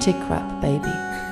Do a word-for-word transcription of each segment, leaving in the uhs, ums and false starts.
Tick rap, baby.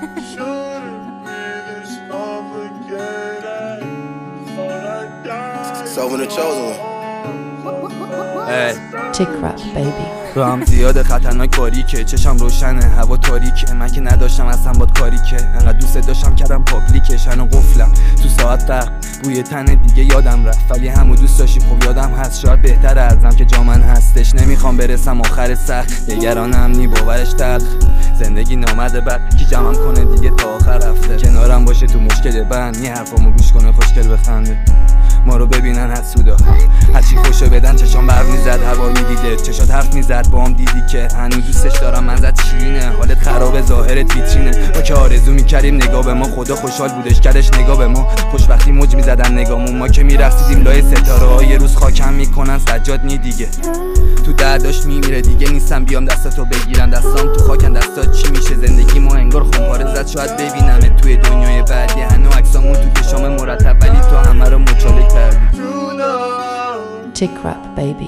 So when the chosen one. Hey. Tick rap, baby. رو هم زیاده خطرناک باریکه، چشم روشنه هوا تاریکه، من که نداشتم اصلا باد کاری که انقدر دوست داشتم کردم پابلیکش، هنو قفلم تو ساعت تق بوی تن دیگه یادم رفت، ولی همو دوست داشتیم خب یادم هست، شاید بهتر ازم که جا من هستش، نمیخوام برسم آخر سخت، نگرانم نی باورش تلخ، زندگی نامده بد کی جمعم کنه دیگه تا آخر رفته، کنارم باشه تو مشکل بند، نی حرفامو گوش کنه خوشگل بخنده، ما رو ببینن حسودا، هرچی خوشو بدن چشام برق میزد، هر بار میدیده چشات حرف میزد، با هم دیدی که هنوز دوستش دارم، منزد شیرینه، حالت خرابه ظاهرت ویترینه، ما که آرزو میکردیم نگاه به ما، خدا خوشحال بودش کردش نگاه به ما، خوشبختی موج میزدن نگامون، ما که میرقصیدیم لای ستاره ها، یه روز خاکم میکنن سجاد نی دیگه، تو درداش میمیره دیگه نیستم بیام دستاتو بگیرم، دستام تو خاکن دستات چی میشه، زندگی ما انگار خونپاره زد، شاید ببینمت توی دنیای بعدی، هنو عکسامون تو کشام مرتب، ولی تو همه رو مچاله کردی. Tick rap, baby.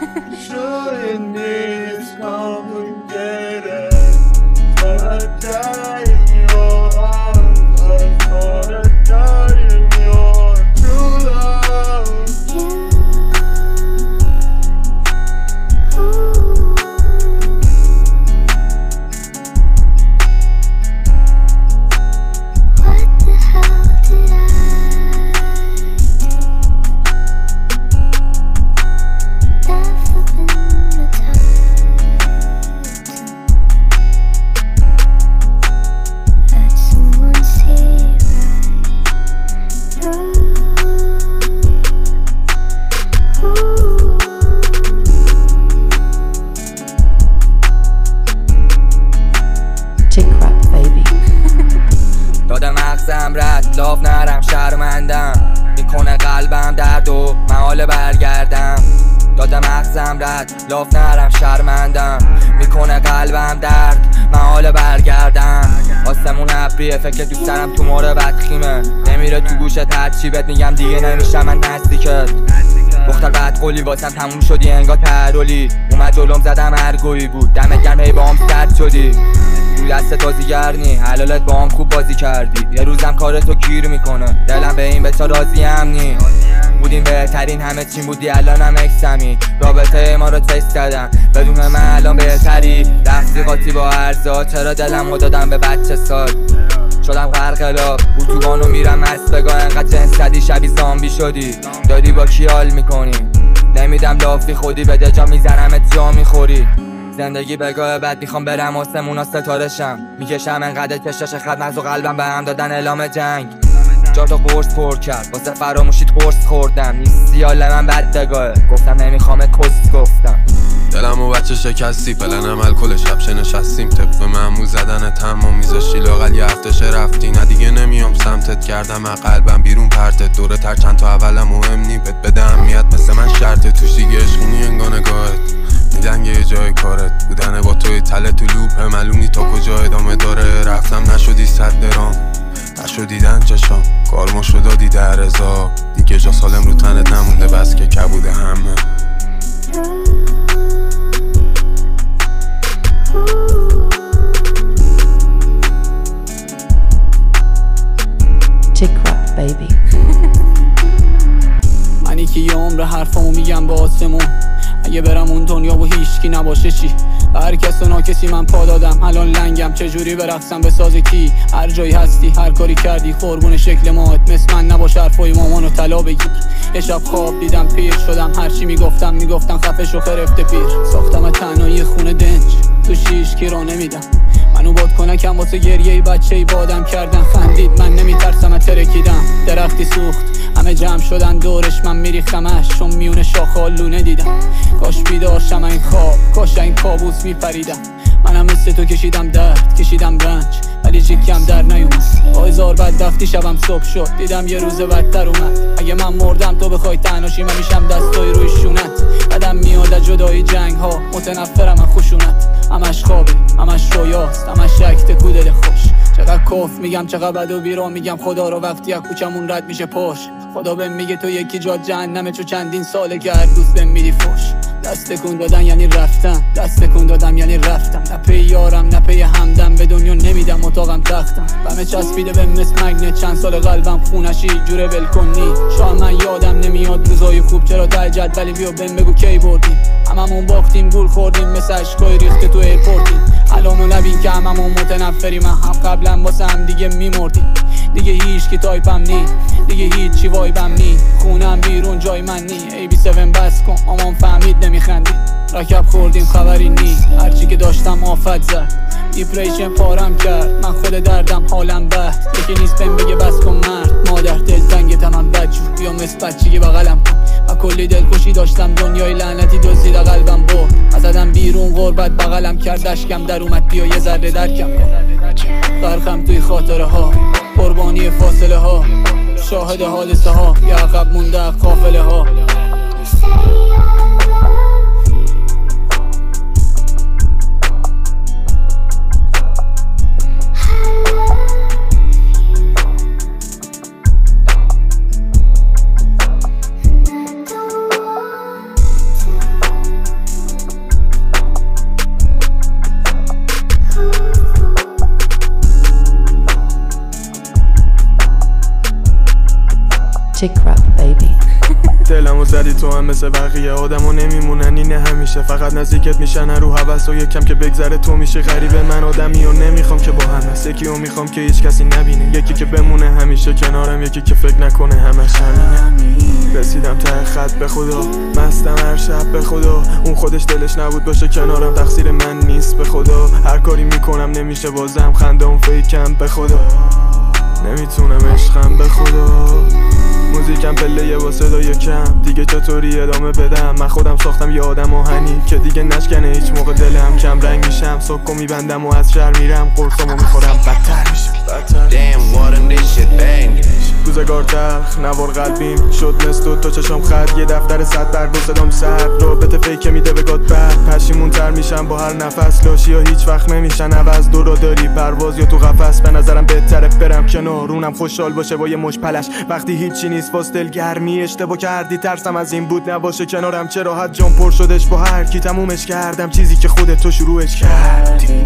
دادم مغزم رد لاف نرم شرمندم، میکنه قلبم درد و محال برگردم، دادم مغزم رد لاف نرم شرمندم، میکنه قلبم درد محال برگردم، آسمون ابریه فکر تو سرم تو ماره بدخیمه، نمیره تو گوشت هرچی بهت میگم دیگه نمیشم من نزدیکت، دختر بعد قولی واسم تموم شدی انگار ترولی، اومد جلوم زدم هرگویی بود دمت گرم هی با هم سرد شدی، روی دست تازیگرنی حلالت با هم خوب بازی کردی، یه روزم کارتو گیر میکنه، دلم به این بچه راضی هم نی، بودیم بهترین همه چیم بودی الانم اکسمی، رابطه ما رو تست کردم بدون من الان بهتری، رفتی قاطی با ارزا، چرا دلم رو دادم به بچه سال، شدم غرقلاب اتوبانو میرم مست بگاه، انقدر جنس زدی شبیه زامبی شدی، داری با کی حال میکنی، نمیدم لافی خودی بده جا میزنمت جا میخوری، زندگی بگاه بعد میخوام برم آسمونا ستارشم، میکشم انقدر کشش خط مغز و قلبم به هم دادن اعلام جنگ، جا تو قرص پر کرد واسه فراموشیت قرص خوردم، نیستی حال من بد دگاهه گفتم نمیخوامت کس گفتم، دلم و بچه شکستی پلنم الکل شب شه نشستیم، طبق معمول زدن تمام میذاشتی لاغل یه هفته شه رفتی، نه دیگه نمیام سمتت کردم از قلبم بیرون پرتت، دوره تر چند تا اولم مهم نی بهت بده اهمیت، مثل من شرطه توش دیگه عشقینی انگار نگاهت میدنگه یه جای کارت بودنه با توی تله تو لوپ معلومی تا کجا ادامه داره، رفتم نشدی صد درام نشد دیدن چشام، کارمو شد دادی در رضا، دیگه جا سالم رو تنت نمونده بس که کبوده همه. Tick rap, baby. منی که یه عمر حرفامو میگم با آسمون، اگه برم اون دنیا و هیچکی نباشه چی، هر کس و ناکسی من پا دادم، الان لنگم چجوری برقصم به ساز کی، هر جایی هستی هر کاری کردی قربون شکل ماهت، مثل من نباش حرفای مامانو طلا بگیر، یه شب خواب دیدم پیر شدم، هرچی میگفتم میگفتم خفه شو خرفته پیر، ساختم تنهایی خونه دنج تو شیش کی را نمیدم، منو باد کنکم واسه گریه بچه ای بادم کردن، خندید من نمیترسم ترکیدم، درختی سوخت همه جمع شدن دورش، من میریختمش چون میونه شاخه لونه دیدم، کاش بیدارشم این خواب کاش این کابوس میپریدم، منم مثل تو کشیدم درد کشیدم رنج ولی جیکم در نیومد، با هزار بدبختی شبم صبح شد دیدم یه روز بدتر اومد، اگه من مردم تو بخوای تنهاشی من میشم دستای روی شونت، بدم میاد جدایی جنگ ها متنفرم از خشونت، همش خوابه همش رویاست همش شک تکو دل خوش، چقدر کف میگم چقدر بد و بیرا میگم، خدا رو وقتی از کوچمون رد میشه پاش، خدا بهم میگه تو یکی جات جهنمه چو چندین ساله که هر دوست بهم میدی فوش، دست کن دادن یعنی رفتن، دست کن دادم یعنی رفتم، نه پی یارم نه پی همدم، به دنیا درختم بمه چسبیده به مثل مگنه، چند سال قلبم خونشی جوره ولکنی. شاید من یادم نمیاد روزای خوب چرا تجد، ولی بیا بهم بگو کی بردیم. هممون باختیم گول خوردیم مثل اشکای ریخته تو ایپورتیم. الانو نبین که هممون متنفریم، من هم قبلا واسه هم دیگه میمردیم. دیگه هیچ کی تایپم نی، دیگه هیچ چی وایبم نی، خونم بیرون جای من نی. ای بی سون بس کن آمان فهمید نمیخندی، رکب خوردیم خبری نی. هرچی که داشتم آفت زد، دیپریشن پارم کرد، من خود دردم حالم بد. یکی نیست بهم بگه بس کن مرد، مادر دلتنگ تنان بدجور بیا مثل بچگی بغلم کن. من کلی دلخوشی داشتم، دنیای لعنتی دزدید قلبم برد. ازدم بیرون غربت بغلم کرد، اشکم در اومد بیا یه ذره درکم کن. غرقم توی خاطره ها، قربانی فاصله ها، شاهد حادثه ها، یه عقب مونده قافله ها. Chick rap baby. دلمو زدی تو هم مثل بقیه آدمو نمیمونن اینه همیشه، فقط نزدیکت میشن رو حوث و یکم که بگذره تو میشه غریبه. من آدمی و نمیخوام که با هم هست، یکی و میخوام که هیچ کسی نبینه، یکی که بمونه همیشه کنارم، یکی که فکر نکنه همش همینه. رسیدم ته خط به خدا، مستم هر شب به خدا، اون خودش دلش نبود باشه کنارم، تقصیر من نیست به خدا. هر کاری میکنم نمیشه بازم، خنده اون فیکم به خدا، نمیتونم عشقم به خدا. موزیکم پله با صدای کم، دیگه چطوری ادامه بدم؟ من خودم ساختم یه آدم آهنی که دیگه نشکنه هیچ موقع دلم. کم رنگ میشم، سکو میبندم و از شهر میرم، قرصامو میخورم بدتر میشم بدتر. روزگار تلخ نوار قلبیم شد نستو تو چشم خط، یه دفتر صد برگ و صدام سرد، رابطه فیک میده به گاد بعد. پشیمون تر میشم با هر نفس، لاشی ها هیچ وقت نمیشن عوض. دورا داری پرواز یا تو قفس، به نظرم بهتره برم کنار، اونم خوشحال باشه با یه مش پلش. وقتی هیچی نیست واس دلگرمی، اشتباه کردی ترسم از این بود نباشه کنارم، چرا حد جام پر شدش با هر کی، تمومش کردم چیزی که خودت تو شروعش کردی.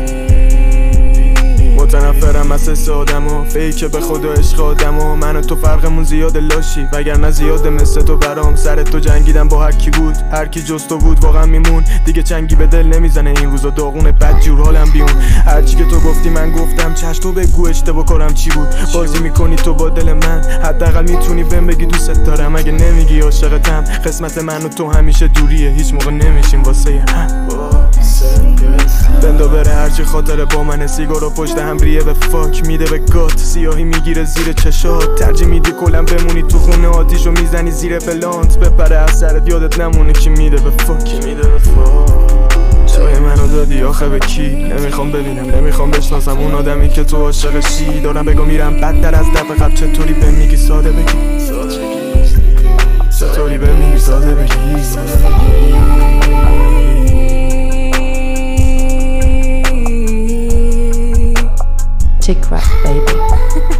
متنفرم از حس آدمو، فیکه به خدا عشق آدمو، من و تو فرقمون زیاد لاشی، وگرنه زیاده مثل تو برام. سر تو جنگیدم با هر کی بود، هر کی جز تو بود واقعا میمون. دیگه چنگی به دل نمیزنه این روزا، داغونه بد جور حالم بیون. هرچی که تو گفتی من گفتم، چش تو بگو اشتباه کارم چی بود. بازی میکنی تو با دل من، حداقل میتونی بهم بگی دوست دارم، اگه نمیگی عاشقتم. قسمت من و تو همیشه دوریه، هیچ موقع نمیشیم واسه هم. بندا بره هرچی خاطره با من، سیگارو پشت هم ریه به فاک میده به گات، سیاهی میگیره زیر چشات. ترجیح میدی کلم بمونی تو خونه، آتیشو میزنی زیر بلانت، بپره از سرت یادت نمونه کی میده به فاک میده به فاک. جای منو دادی آخه به کی؟ نمیخوام ببینم نمیخوام بشناسم اون آدمی که تو عاشقشی. دارم بگو میرم بدتر از دفعه قبل، چطوری بهم میگی ساده بگی، چطوری بهم میگی ساده بگی. Chick rap baby.